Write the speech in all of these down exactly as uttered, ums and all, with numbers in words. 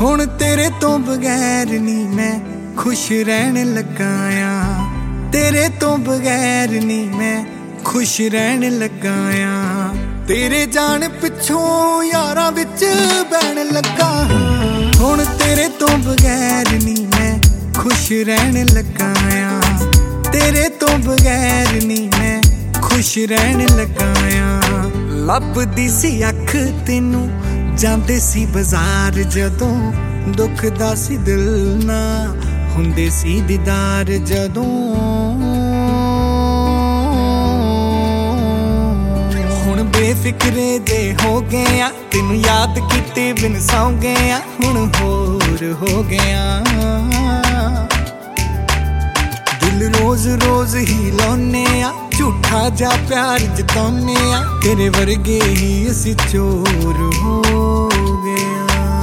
ਹੁਣ ਤੇਰੇ ਤੋਂ ਬਗੈਰ ਨੀ ਮੈਂ ਖੁਸ਼ ਰਹਿਣ ਲੱਗਾ ਆ, ਤੇਰੇ ਤੋਂ ਬਗੈਰ ਨੀ ਮੈਂ ਖੁਸ਼ ਰਹਿਣ ਲੱਗਾ ਆ। ਤੇਰੇ ਜਾਣ ਪਿੱਛੋਂ ਯਾਰਾਂ ਵਿੱਚ ਬਹਿਣ ਲੱਗਾ, ਹੁਣ ਤੇਰੇ ਤੋਂ ਬਗੈਰ ਨੀ ਮੈਂ ਖੁਸ਼ ਰਹਿਣ ਲੱਗਾ ਆ, ਤੇਰੇ ਤੋਂ ਬਗੈਰ ਨੀ ਮੈਂ ਖੁਸ਼ ਰਹਿਣ ਲੱਗਾ ਆ। ਲੱਭਦੀ ਸੀ ਅੱਖ ਤੈਨੂੰ ਜਾਂਦੇ ਸੀ ਬਾਜ਼ਾਰ, ਜਦੋਂ ਦੁਖਦਾ ਸੀ ਦਿਲ ਨਾ ਹੁੰਦੇ ਸੀ ਦੀਦਾਰ। ਜਦੋਂ ਹੁਣ ਬੇਫਿਕਰੇ ਜੇ ਹੋ ਗਏ ਆ, ਤੈਨੂੰ ਯਾਦ ਕੀਤੇ ਬਿਨ ਸੌਂ ਗਏ ਆ, ਹੁਣ ਹੋਰ ਹੋ ਗਿਆ। ਦਿਲ ਰੋਜ਼ ਰੋਜ਼ ਹੀ ਲਾਉਨੇ ਆ, ਝੂਠਾ ਜਾ ਪਿਆਰ ਜਤਾਉਨੇ ਆ, ਤੇਰੇ ਵਰਗੇ ਹੀ ਅਸੀਂ ਚੋਰ ਹੋ ਗਏ।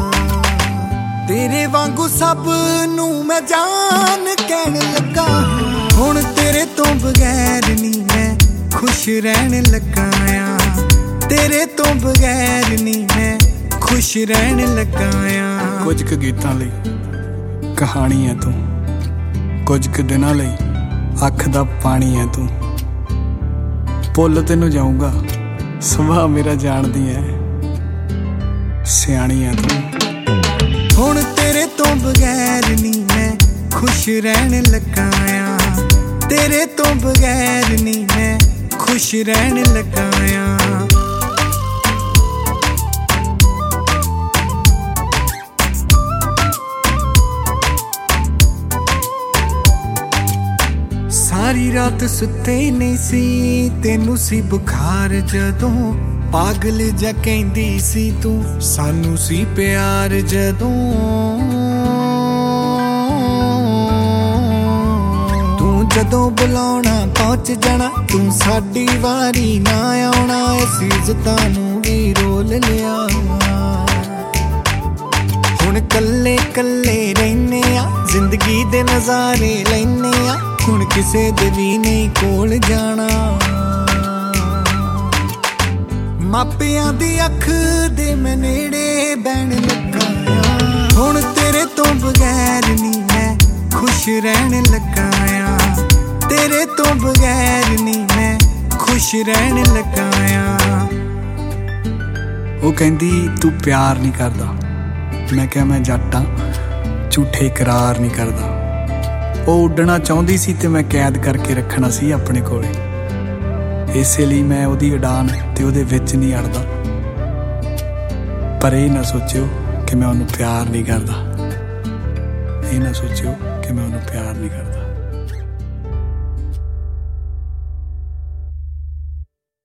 ਤੇਰੇ ਵਾਂਗੂ ਸਭ ਨੂੰ ਮੈਂ ਜਾਨ ਕਹਿਣ ਲੱਗਾ, ਹੁਣ ਤੇਰੇ ਤੋਂ ਬਗੈਰ ਨੀ ਮੈਂ ਖੁਸ਼ ਰਹਿਣ ਲੱਗਾ ਆ, ਤੇਰੇ ਤੋਂ ਬਗੈਰ ਨੀ ਮੈਂ ਖੁਸ਼ ਰਹਿਣ ਲੱਗਾ ਆ। ਕੁਝ ਕੁ ਗੀਤਾਂ ਲਈ ਕਹਾਣੀ ਹੈ ਤੂੰ, ਕੁਝ ਕੁ ਦਿਨਾਂ ਲਈ ਅੱਖ ਦਾ ਪਾਣੀ ਹੈ ਤੂੰ। ਭੁੱਲ ਤੈਨੂੰ ਜਾਊਂਗਾ ਸੁਭਾਅ ਮੇਰਾ ਜਾਣਦੀ ਹੈ, ਸਿਆਣੀ ਹੈ ਤੂੰ। ਹੁਣ ਤੇਰੇ ਤੋਂ ਬਗੈਰ ਨੀ ਮੈਂ ਖੁਸ਼ ਰਹਿਣ ਲੱਗਾ ਆ, ਤੇਰੇ ਤੋਂ ਬਗੈਰ ਨੀ ਮੈਂ ਖੁਸ਼ ਰਹਿਣ ਲੱਗਾ ਆ। ਸਾਰੀ ਰਾਤ ਸੁੱਤੇ ਨਹੀਂ ਸੀ, ਤੈਨੂੰ ਸੀ ਬੁਖਾਰ ਜਦੋਂ ਪਾਗਲ ਜਾ ਕਹਿੰਦੀ ਸੀ ਤੂੰ, ਸਾਨੂੰ ਸੀ ਪਿਆਰ ਜਦੋਂ ਤੂੰ ਜਦੋਂ ਬੁਲਾਉਣਾ ਪਹੁੰਚ ਜਾਣਾ, ਤੂੰ ਸਾਡੀ ਵਾਰੀ ਨਾ ਆਉਣਾ, ਅਸੀਂ ਇੱਜ਼ਤਾਂ ਨੂੰ ਵੀ ਰੋਲ ਲਿਆ। ਹੁਣ ਕੱਲੇ ਕੱਲੇ ਰਹਿੰਨੇ ਆ, ਜ਼ਿੰਦਗੀ ਦੇ ਨਜ਼ਾਰੇ ਲੈਨੇ ਆ, ਹੁਣ ਕਿਸੇ ਦੇ ਵੀ ਨਹੀਂ ਕੋਲ ਜਾਣਾ। ਮਾਪਿਆਂ ਦੀ ਅੱਖ ਦੇ ਮੈਂ ਨੇੜੇ ਬਹਿਣ ਲੱਗਾ ਆ, ਹੁਣ ਤੇਰੇ ਤੋਂ ਬਗੈਰ ਨੀ ਮੈਂ ਖੁਸ਼ ਰਹਿਣ ਲੱਗਾ ਆ, ਤੇਰੇ ਤੋਂ ਬਗੈਰ ਨੀ ਮੈਂ ਖੁਸ਼ ਰਹਿਣ ਲੱਗਾ ਆ। ਉਹ ਕਹਿੰਦੀ ਤੂੰ ਪਿਆਰ ਨਹੀਂ ਕਰਦਾ, ਮੈਂ ਕਿਹਾ ਮੈਂ ਜੱਟ ਆਂ ਝੂਠੇ ਇਕਰਾਰ ਨਹੀਂ ਕਰਦਾ। ਉਹ ਉੱਡਣਾ ਚਾਹੁੰਦੀ ਸੀ ਤੇ ਮੈਂ ਕੈਦ ਕਰਕੇ ਰੱਖਣਾ ਸੀ ਆਪਣੇ ਕੋਲੇ, ਇਸੇ ਲਈ ਮੈਂ ਉਹਦੀ ਉਡਾਨ ਤੇ ਉਹਦੇ ਵਿੱਚ ਨਹੀਂ ਅੜਦਾ। ਪਰ ਇਹ ਨਾ ਸੋਚਿਓ ਕਿ ਮੈਂ ਉਹਨੂੰ ਪਿਆਰ ਨਹੀਂ ਕਰਦਾ, ਇਹ ਨਾ ਸੋਚਿਓ ਕਿ ਮੈਂ ਉਹਨੂੰ ਪਿਆਰ ਨਹੀਂ ਕਰਦਾ।